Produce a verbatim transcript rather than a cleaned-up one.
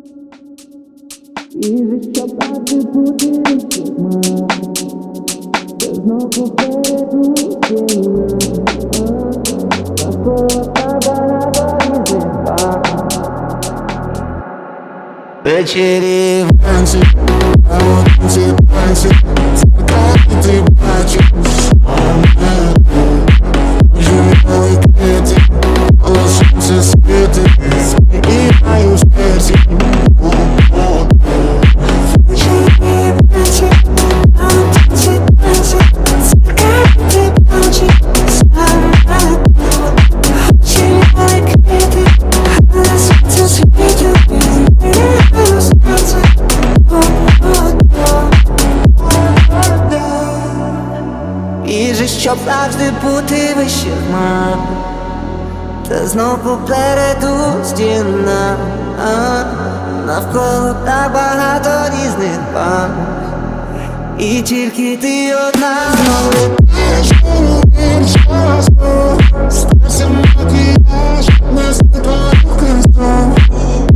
І що правди бути всіма, це знов попереду зима. Навколо та багато різних. Вечері вранці, а вранці вранці, закати ти бачиш мене. Живої квіти, але сонце світить, співаю в серці. Вечері вранці, а вранці вранці, закати ти бачиш мене. Живої квіти, але сонце світить. І же щоб завжди бути вище хмар, та знов попереду стіна. А, навколо так багато різних пар, і тільки ти одна знову. Стався макіяж, не з твоїх красок.